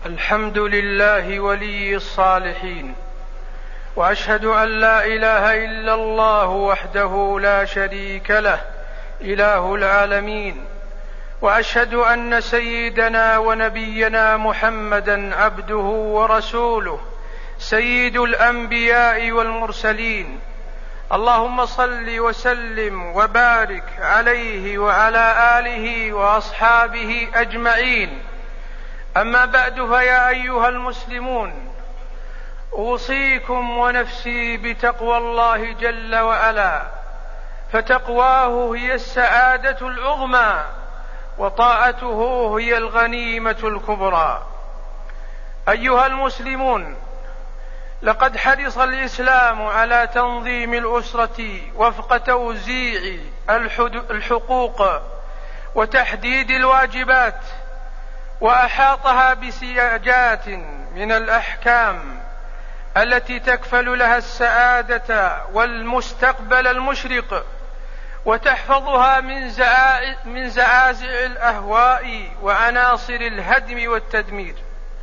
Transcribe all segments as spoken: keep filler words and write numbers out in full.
الحمد لله ولي الصالحين، وأشهد أن لا إله إلا الله وحده لا شريك له إله العالمين، وأشهد أن سيدنا ونبينا محمدًا عبده ورسوله سيد الأنبياء والمرسلين. اللهم صل وسلم وبارك عليه وعلى آله وأصحابه أجمعين. أما بعد، فيا أيها المسلمون، أوصيكم ونفسي بتقوى الله جل وعلا، فتقواه هي السعادة العظمى، وطاعته هي الغنيمة الكبرى. أيها المسلمون، لقد حرص الإسلام على تنظيم الأسرة وفق توزيع الحقوق وتحديد الواجبات، وأحاطها بسياجات من الأحكام التي تكفل لها السعادة والمستقبل المشرق، وتحفظها من زعازع الأهواء وعناصر الهدم والتدمير.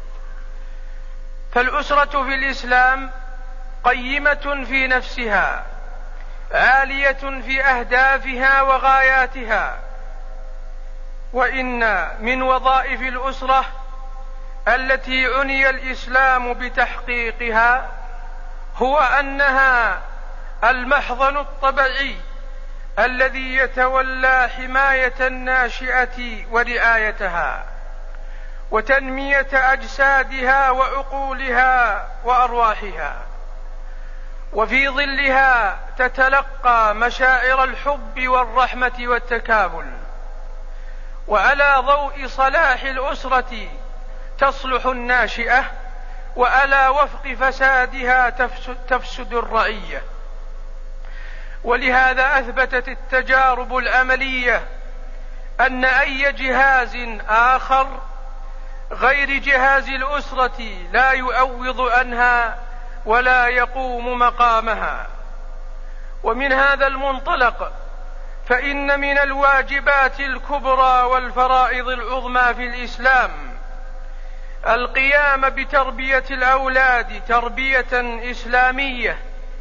فالأسرة في الإسلام قيمة في نفسها، عالية في أهدافها وغاياتها. وإن من وظائف الأسرة التي عني الإسلام بتحقيقها هو أنها المحضن الطبيعي الذي يتولى حماية الناشئة ورعايتها، وتنمية أجسادها وعقولها وأرواحها، وفي ظلها تتلقى مشاعر الحب والرحمة والتكافل. وعلى ضوء صلاح الأسرة تصلح الناشئة، وعلى وفق فسادها تفسد, تفسد الرعية. ولهذا أثبتت التجارب العملية أن أي جهاز آخر غير جهاز الأسرة لا يعوض عنها ولا يقوم مقامها. ومن هذا المنطلق، فإن من الواجبات الكبرى والفرائض العظمى في الإسلام القيام بتربية الأولاد تربية إسلامية،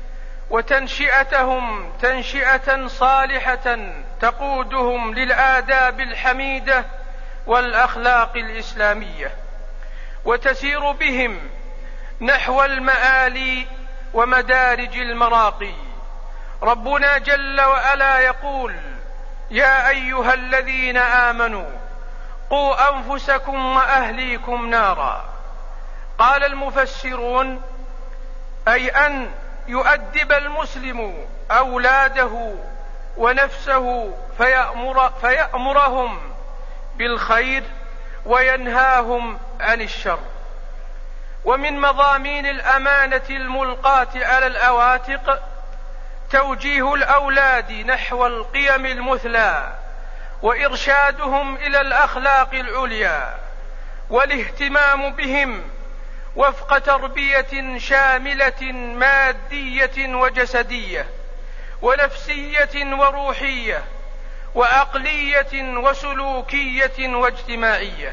وتنشئتهم تنشئة صالحة تقودهم للآداب الحميدة والأخلاق الإسلامية، وتسير بهم نحو المآلي ومدارج المراقي. ربنا جل وعلا يقول: يا أيها الذين آمنوا قوا أنفسكم وأهليكم نارا. قال المفسرون: أي أن يؤدب المسلم أولاده ونفسه فيأمر فيأمرهم بالخير وينهاهم عن الشر. ومن مضامين الأمانة الملقاة على العواتق توجيه الأولاد نحو القيم المثلى، وإرشادهم إلى الأخلاق العليا، والاهتمام بهم وفق تربية شاملة مادية وجسدية ونفسية وروحية وعقلية وسلوكية واجتماعية،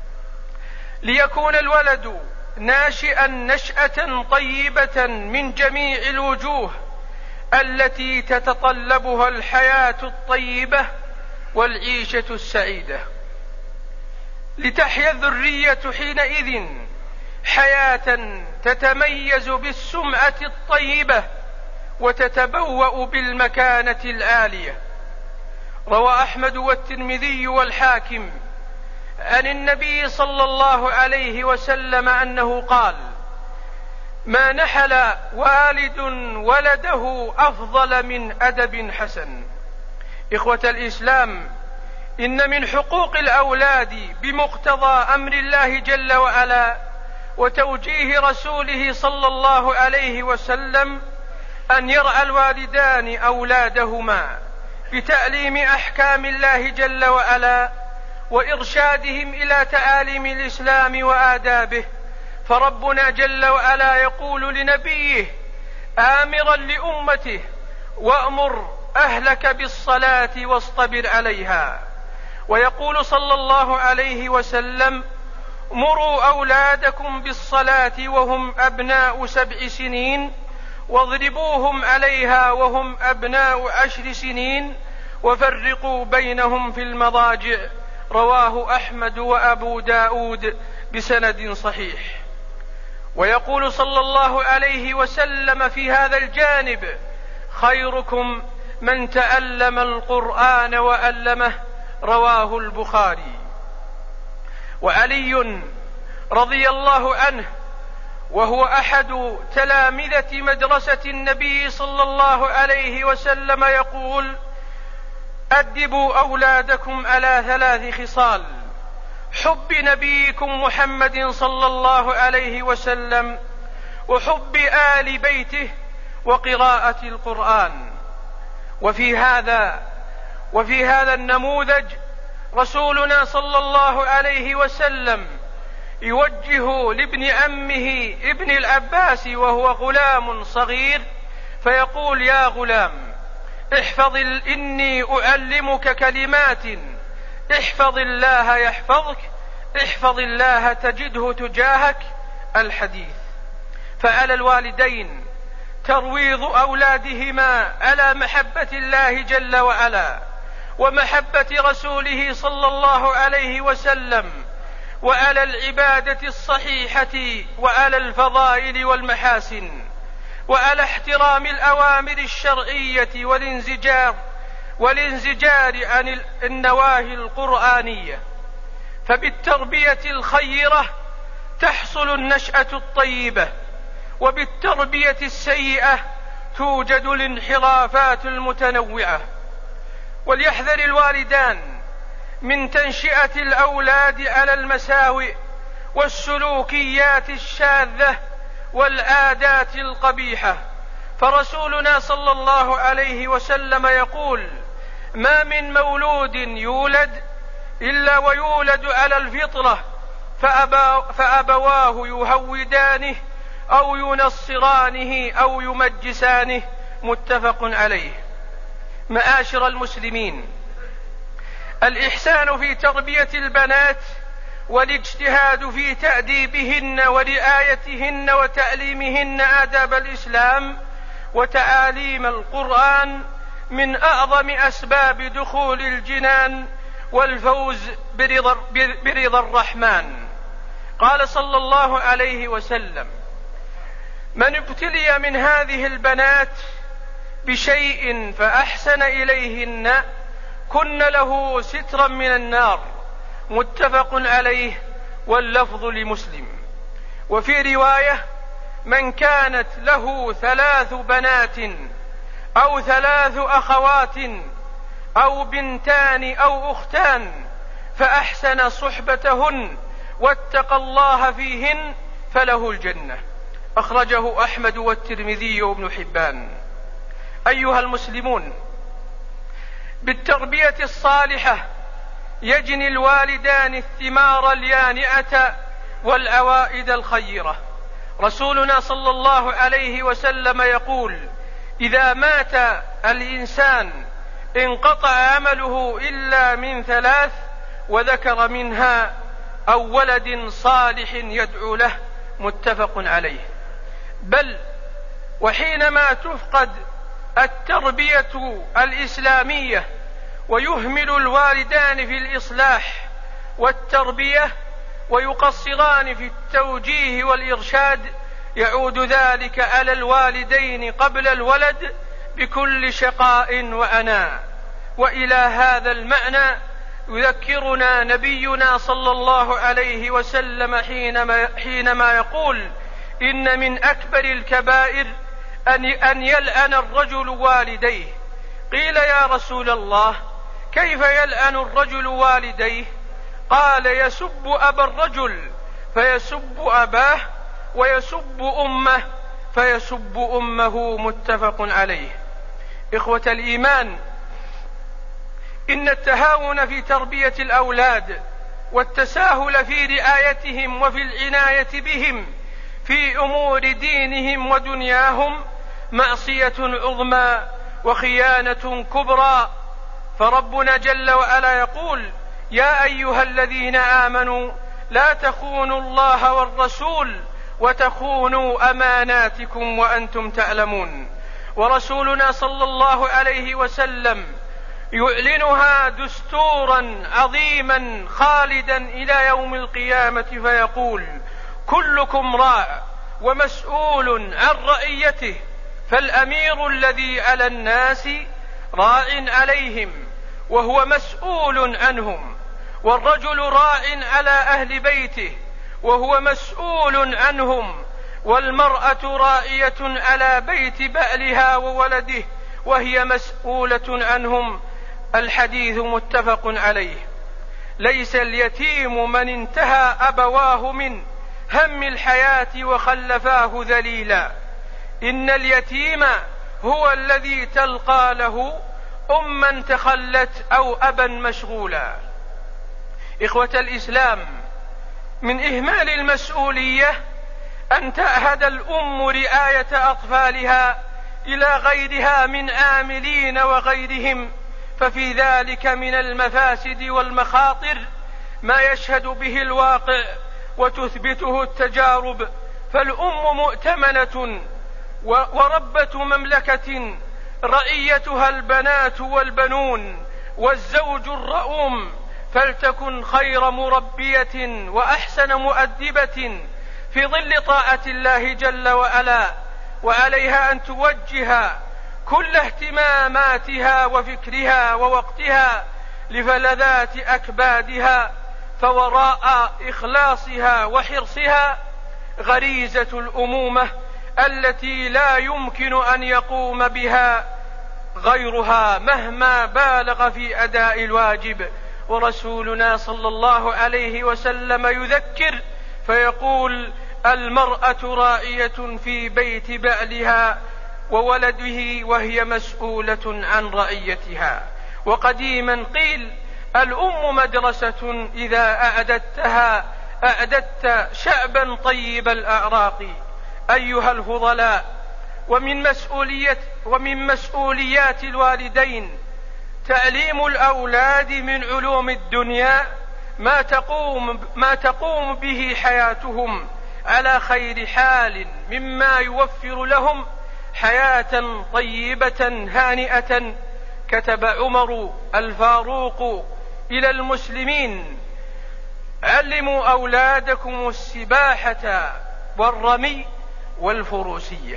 ليكون الولد ناشئا نشأة طيبة من جميع الوجوه التي تتطلبها الحياة الطيبة والعيشة السعيدة، لتحيا الذرية حينئذ حياة تتميز بالسمعة الطيبة وتتبوأ بالمكانة العالية. روى أحمد والترمذي والحاكم عن النبي صلى الله عليه وسلم أنه قال: ما نحل والد ولده أفضل من أدب حسن. إخوة الإسلام، إن من حقوق الأولاد بمقتضى أمر الله جل وعلا وتوجيه رسوله صلى الله عليه وسلم أن يرعى الوالدان أولادهما بتعليم أحكام الله جل وعلا وإرشادهم إلى تعاليم الإسلام وآدابه. فربنا جل وعلا يقول لنبيه آمرا لأمته: وأمر أهلك بالصلاة واصطبر عليها. ويقول صلى الله عليه وسلم: مروا أولادكم بالصلاة وهم أبناء سبع سنين واضربوهم عليها وهم أبناء عشر سنين وفرقوا بينهم في المضاجع. رواه أحمد وأبو داود بسند صحيح. ويقول صلى الله عليه وسلم في هذا الجانب: خيركم من تألم القرآن وألمه. رواه البخاري. وعلي رضي الله عنه وهو أحد تلامذة مدرسة النبي صلى الله عليه وسلم يقول: أدبوا أولادكم على ثلاث خصال: حب نبيكم محمد صلى الله عليه وسلم، وحب آل بيته، وقراءة القرآن. وفي هذا وفي هذا النموذج رسولنا صلى الله عليه وسلم يوجه لابن عمه ابن العباس وهو غلام صغير فيقول: يا غلام، احفظ إني أعلمك كلمات، احفظ الله يحفظك، احفظ الله تجده تجاهك. الحديث. فعلى الوالدين ترويض أولادهما على محبة الله جل وعلا ومحبة رسوله صلى الله عليه وسلم، وعلى العبادة الصحيحة، وعلى الفضائل والمحاسن، وعلى احترام الأوامر الشرعية والانزجار والانزجار عن النواهي القرآنية. فبالتربية الخيرة تحصل النشأة الطيبة، وبالتربية السيئة توجد الانحرافات المتنوعة. وليحذر الوالدان من تنشئة الأولاد على المساوئ والسلوكيات الشاذة والعادات القبيحة. فرسولنا صلى الله عليه وسلم يقول: ما من مولود يولد إلا ويولد على الفطرة، فأبواه يهودانه أو ينصرانه أو يمجسانه. متفق عليه. معاشر المسلمين، الإحسان في تربية البنات والاجتهاد في تأديبهن ورعايتهن وتعليمهن آداب الإسلام وتعاليم القرآن من أعظم أسباب دخول الجنان والفوز برضا, برضا الرحمن. قال صلى الله عليه وسلم: من ابتلي من هذه البنات بشيء فأحسن إليهن كن له سترا من النار. متفق عليه، واللفظ لمسلم. وفي رواية: من كانت له ثلاث بنات أو ثلاث أخوات أو بنتان أو أختان فأحسن صحبتهن واتقى الله فيهن فله الجنة. أخرجه أحمد والترمذي وابن حبان. أيها المسلمون، بالتربية الصالحة يجني الوالدان الثمار اليانعة والعوائد الخيرة. رسولنا صلى الله عليه وسلم يقول: إذا مات الإنسان انقطع عمله إلا من ثلاث، وذكر منها أو ولد صالح يدعو له. متفق عليه. بل وحينما تفقد التربية الإسلامية ويهمل الوالدان في الإصلاح والتربية ويقصران في التوجيه والإرشاد، يعود ذلك على الوالدين قبل الولد بكل شقاء وعناء. وإلى هذا المعنى يذكرنا نبينا صلى الله عليه وسلم حينما, حينما يقول: إن من أكبر الكبائر أن يلعن الرجل والديه. قيل: يا رسول الله، كيف يلعن الرجل والديه؟ قال: يسب أبا الرجل فيسب أباه، ويسب أمه فيسب أمه. متفق عليه. إخوة الإيمان، إن التهاون في تربية الأولاد والتساهل في رعايتهم وفي العناية بهم في أمور دينهم ودنياهم معصية عظمى وخيانة كبرى. فربنا جل وعلا يقول: يا أيها الذين آمنوا لا تخونوا الله والرسول وتخونوا أماناتكم وأنتم تعلمون. ورسولنا صلى الله عليه وسلم يعلنها دستورا عظيما خالدا إلى يوم القيامة فيقول: كلكم راع ومسؤول عن رعيته، فالأمير الذي على الناس راع عليهم وهو مسؤول عنهم، والرجل راع على أهل بيته وهو مسؤول عنهم، والمرأة راعية على بيت بألها وولده وهي مسؤولة عنهم. الحديث متفق عليه. ليس اليتيم من انتهى أبواه من هم الحياة وخلفاه ذليلا، إن اليتيم هو الذي تلقى له أما تخلت أو أبا مشغولا. إخوة الإسلام، من إهمال المسؤولية أن تعهد الأم رعاية أطفالها إلى غيرها من عاملين وغيرهم، ففي ذلك من المفاسد والمخاطر ما يشهد به الواقع وتثبته التجارب. فالأم مؤتمنة وربة مملكة رعيتها البنات والبنون والزوج الرؤوم، فلتكن خير مربية وأحسن مؤدبة في ظل طاعة الله جل وعلا، وعليها أن توجه كل اهتماماتها وفكرها ووقتها لفلذات أكبادها، فوراء إخلاصها وحرصها غريزة الأمومة التي لا يمكن أن يقوم بها غيرها مهما بالغ في أداء الواجب. ورسولنا صلى الله عليه وسلم يذكر فيقول: المرأة راعية في بيت بعلها وولده وهي مسؤولة عن رعيتها. وقديما قيل: الأم مدرسة إذا أعددتها أعددت شعبا طيب الأعراق. أيها الفضلاء، ومن مسؤولية ومن مسؤوليات الوالدين تعليم الأولاد من علوم الدنيا ما تقوم, ما تقوم به حياتهم على خير حال، مما يوفر لهم حياة طيبة هانئة. كتب عمر الفاروق إلى المسلمين: علموا أولادكم السباحة والرمي والفروسية.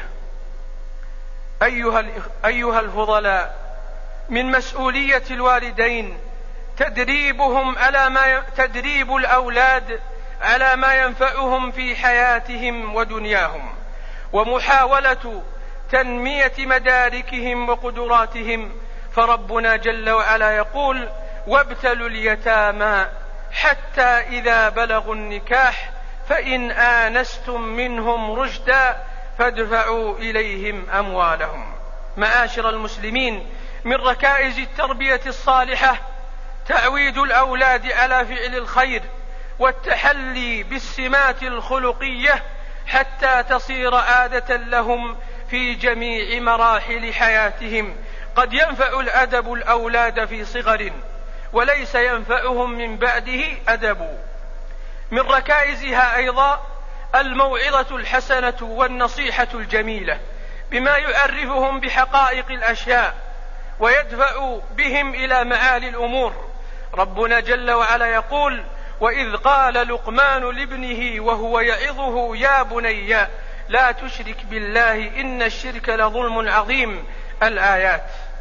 أيها, أيها الفضلاء، من مسؤولية الوالدين تدريبهم على ما تدريب الأولاد على ما ينفعهم في حياتهم ودنياهم، ومحاولة تنمية مداركهم وقدراتهم. فربنا جل وعلا يقول: وابتلوا اليتامى حتى إذا بلغوا النكاح فإن آنستم منهم رشدا فادفعوا إليهم أموالهم. معاشر المسلمين، من ركائز التربية الصالحة تعويد الأولاد على فعل الخير والتحلي بالسمات الخلقية حتى تصير عادة لهم في جميع مراحل حياتهم. قد ينفع الأدب الأولاد في صغر وليس ينفعهم من بعده أدب. من ركائزها أيضا الموعظة الحسنة والنصيحة الجميلة بما يعرفهم بحقائق الأشياء ويدفع بهم إلى معالي الأمور. ربنا جل وعلا يقول: وإذ قال لقمان لابنه وهو يعظه يا بني لا تشرك بالله إن الشرك لظلم عظيم. الآيات.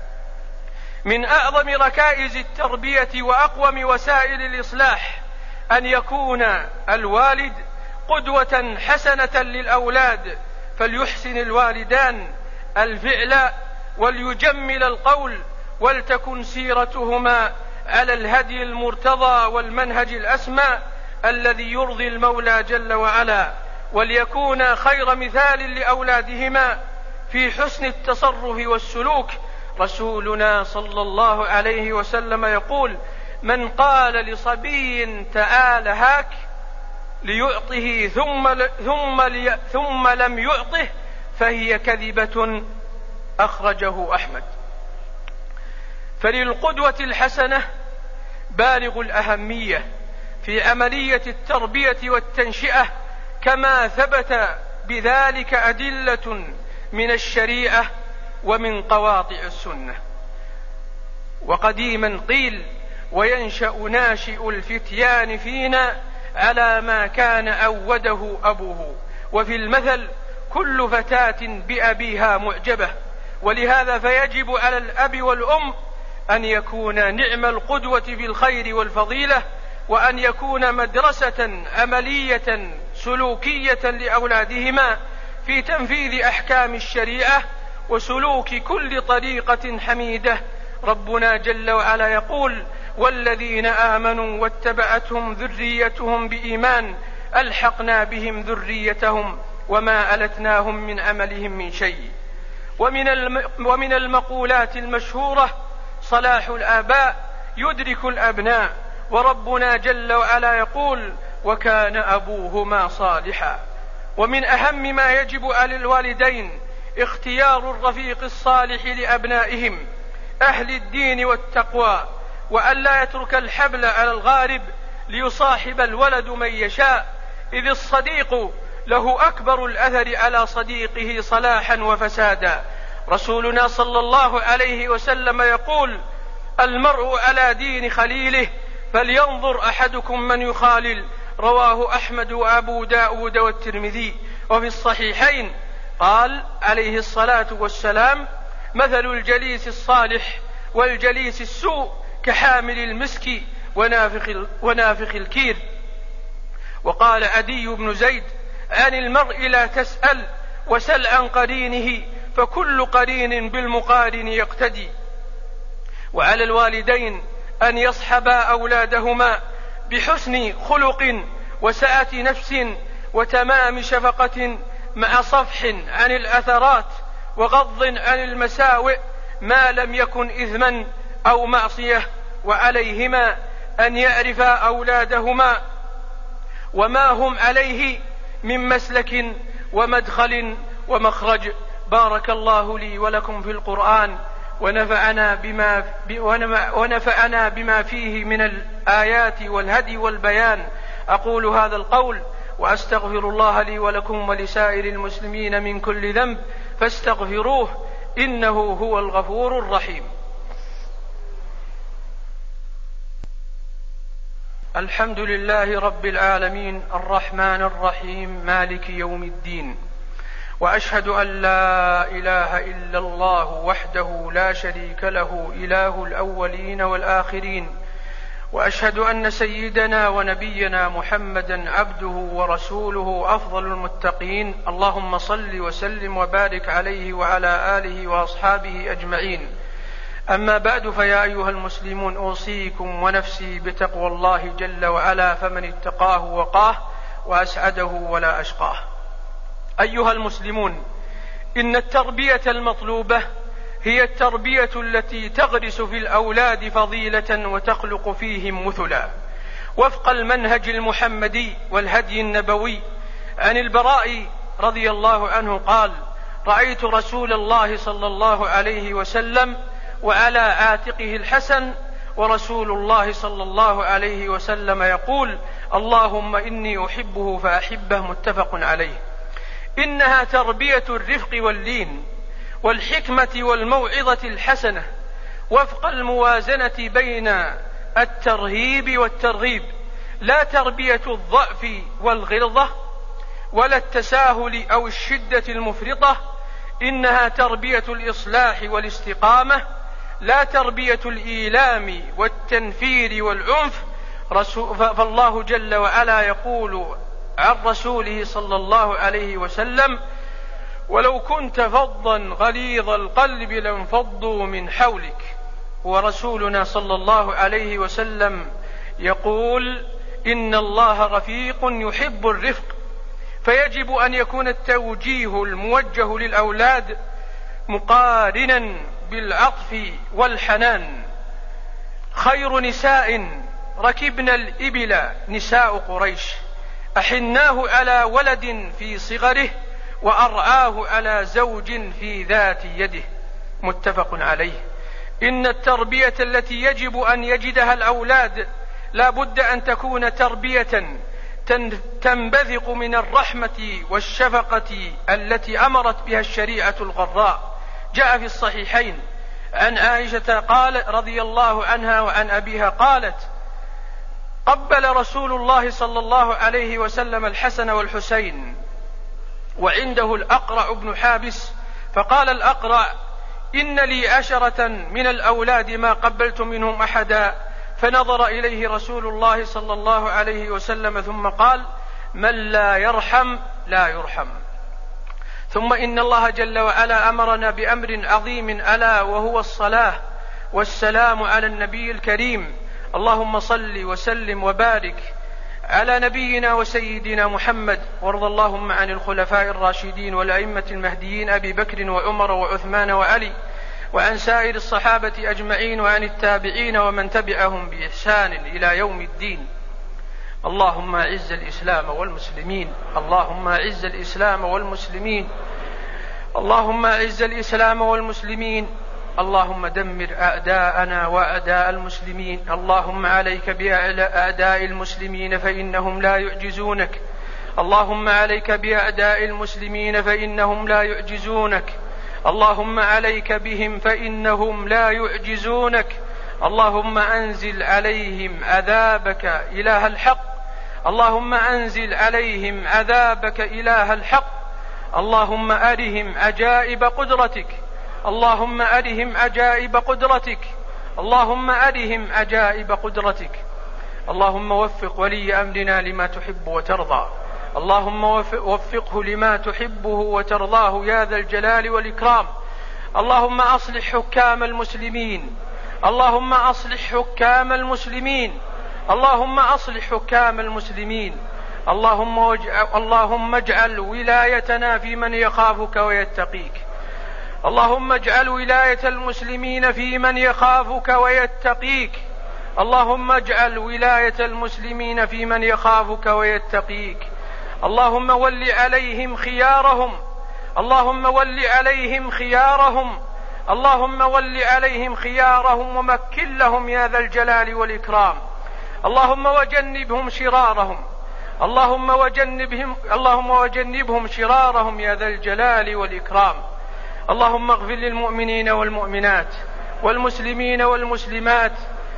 من أعظم ركائز التربية وأقوم وسائل الإصلاح أن يكون الوالد قدوة حسنة للأولاد، فليحسن الوالدان الفعل وليجمل القول، ولتكن سيرتهما على الهدي المرتضى والمنهج الأسمى الذي يرضي المولى جل وعلا، وليكون خير مثال لأولادهما في حسن التصرف والسلوك. رسولنا صلى الله عليه وسلم يقول: من قال لصبي تعال هاك ليعطه ثم, ثم, لي ثم لم يعطه فهي كذبة. أخرجه أحمد. فللقدوة الحسنة بالغ الأهمية، في عملية التربية والتنشئة، كما ثبت بذلك أدلة من الشريعة ومن قواطع السنة. وقديما قيل: وينشأ ناشئ الفتيان فينا على ما كان أوده أبوه. وفي المثل: كل فتاة بأبيها معجبة. ولهذا فيجب على الأب والأم أن يكون نعم القدوة في الخير والفضيلة، وأن يكون مدرسة عملية سلوكية لأولادهما في تنفيذ أحكام الشريعة وسلوك كل طريقة حميدة. ربنا جل وعلا يقول: والذين آمنوا واتبعتهم ذريتهم بإيمان ألحقنا بهم ذريتهم وما ألتناهم من عملهم من شيء. ومن ومن المقولات المشهورة: صلاح الآباء يدرك الأبناء. وربنا جل وعلا يقول: وكان أبوهما صالحا. ومن أهم ما يجب على الوالدين اختيار الرفيق الصالح لأبنائهم أهل الدين والتقوى، وأن لا يترك الحبل على الغارب ليصاحب الولد من يشاء، إذ الصديق له أكبر الأثر على صديقه صلاحا وفسادا. رسولنا صلى الله عليه وسلم يقول: المرء على دين خليله فلينظر أحدكم من يخالل. رواه أحمد وأبو داود والترمذي. وفي الصحيحين قال عليه الصلاة والسلام: مثل الجليس الصالح والجليس السوء كحامل المسك ونافخ, ونافخ الكير. وقال عدي بن زيد: عن المرء لا تسأل وسل عن قرينه فكل قرين بالمقارن يقتدي. وعلى الوالدين أن يصحبا أولادهما بحسن خلق وسعة نفس وتمام شفقة، مع صفح عن الأثرات وغض عن المساوئ ما لم يكن إثما أو معصية. وعليهما أن يعرفا أولادهما وما هم عليه من مسلك ومدخل ومخرج. بارك الله لي ولكم في القرآن، ونفعنا بما, ونفعنا بما فيه من الآيات والهدي والبيان. أقول هذا القول وأستغفر الله لي ولكم ولسائر المسلمين من كل ذنب فاستغفروه إنه هو الغفور الرحيم. الحمد لله رب العالمين الرحمن الرحيم مالك يوم الدين، وأشهد أن لا إله إلا الله وحده لا شريك له إله الأولين والآخرين، وأشهد أن سيدنا ونبينا محمدا عبده ورسوله أفضل المتقين. اللهم صل وسلم وبارك عليه وعلى آله وأصحابه أجمعين. أما بعد، فيا أيها المسلمون أوصيكم ونفسي بتقوى الله جل وعلا، فمن اتقاه وقاه وأسعده ولا أشقاه. أيها المسلمون، إن التربية المطلوبة هي التربية التي تغرس في الأولاد فضيلة وتخلق فيهم مثلا وفق المنهج المحمدي والهدي النبوي. عن البراء رضي الله عنه قال: رأيت رسول الله صلى الله عليه وسلم وعلى عاتقه الحسن، ورسول الله صلى الله عليه وسلم يقول: اللهم إني أحبه فأحبه. متفق عليه. إنها تربية الرفق واللين والحكمة والموعظة الحسنة وفق الموازنة بين الترهيب والترغيب، لا تربية الضعف والغلظة ولا التساهل أو الشدة المفرطة. إنها تربية الإصلاح والاستقامة، لا تربية الإيلام والتنفير والعنف. فالله جل وعلا يقول عن رسوله صلى الله عليه وسلم: ولو كنت فظا غليظ القلب لانفضوا من حولك. ورسولنا صلى الله عليه وسلم يقول: إن الله رفيق يحب الرفق. فيجب أن يكون التوجيه الموجه للأولاد مقارنا بالعطف والحنان. خير نساء ركبن الإبل نساء قريش، أحناه على ولد في صغره وأرعاه على زوج في ذات يده. متفق عليه. إن التربية التي يجب أن يجدها الأولاد لا بد أن تكون تربية تنبثق من الرحمة والشفقة التي أمرت بها الشريعة الغراء. جاء في الصحيحين عن عائشة قال رضي الله عنها وعن أبيها قالت: قبل رسول الله صلى الله عليه وسلم الحسن والحسين وعنده الأقرع بن حابس، فقال الأقرع: إن لي عشرة من الأولاد ما قبلت منهم أحدا. فنظر إليه رسول الله صلى الله عليه وسلم ثم قال: من لا يرحم لا يرحم. ثم إن الله جل وعلا أمرنا بأمر عظيم ألا وهو الصلاة والسلام على النبي الكريم. اللهم صل وسلم وبارك على نبينا وسيدنا محمد، وارض اللهم عن الخلفاء الراشدين والأئمة المهديين أبي بكر وعمر وعثمان وعلي، وعن سائر الصحابة أجمعين، وعن التابعين ومن تبعهم بإحسان إلى يوم الدين. اللهم أعز الإسلام والمسلمين، اللهم أعز الإسلام والمسلمين، اللهم أعز الإسلام والمسلمين، اللهم دمر أعداءنا وأعداء المسلمين. اللهم عليك بأعداء المسلمين فإنهم لا يعجزونك، اللهم عليك بأعداء المسلمين فإنهم لا يعجزونك، اللهم عليك بهم فإنهم لا يعجزونك. اللهم أنزل عليهم عذابك إله الحق، اللهم أنزل عليهم عذابك إله الحق. اللهم أرهم عجائب قدرتك، اللهم أرهم عجائب قدرتك، اللهم أرهم عجائب قدرتك. اللهم وفق ولي أمرنا لما تحب وترضى، اللهم وفقه لما تحبه وترضاه يا ذا الجلال والإكرام. اللهم أصلح حكام المسلمين، اللهم أصلح حكام المسلمين، اللهم أصلح حكام المسلمين. اللهم, وجع... اللهم اجعل ولايتنا في من يخافك ويتقيك، اللهم اجعل ولاية المسلمين في من يخافك ويتقيك، اللهم اجعل ولاية المسلمين في من يخافك ويتقيك. اللهم ول عليهم خيارهم، اللهم ول عليهم خيارهم، اللهم ول عليهم خيارهم ومكن لهم يا ذا الجلال والإكرام. اللهم وجنبهم شرارهم، اللهم وجنبهم اللهم وجنبهم شرارهم يا ذا الجلال والإكرام. اللهم اغفر للمؤمنين والمؤمنات والمسلمين والمسلمات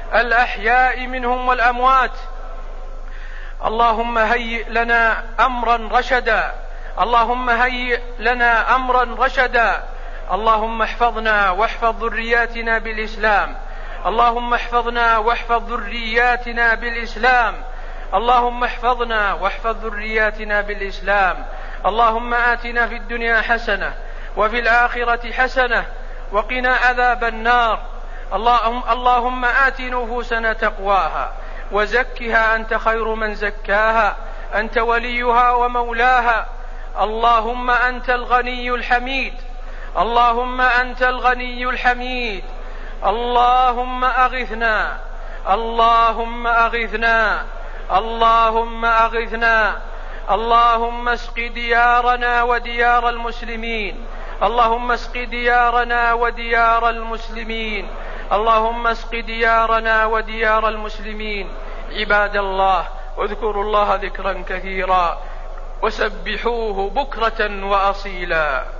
الأحياء منهم والأموات. اللهم هيئ لنا أمرا رشدا، اللهم هيئ لنا أمرا رشدا. اللهم احفظنا واحفظ ذرياتنا بالإسلام، اللهم احفظنا واحفظ ذرياتنا بالإسلام، اللهم احفظنا واحفظ ذرياتنا بالإسلام. اللهم آتنا في الدنيا حسنة وفي الآخرة حسنة وقنا عذاب النار. اللهم, اللهم آت نفوسنا تقواها وزكها أنت خير من زكاها، أنت وليها ومولاها. اللهم أنت الغني الحميد، اللهم أنت الغني الحميد. اللهم أغثنا، اللهم أغثنا، اللهم أغثنا. اللهم اسق ديارنا وديار المسلمين، اللهم اسق ديارنا وديار المسلمين، اللهم اسق ديارنا وديار المسلمين. عباد الله، اذكروا الله ذكرا كثيرا وسبحوه بكرة وأصيلا.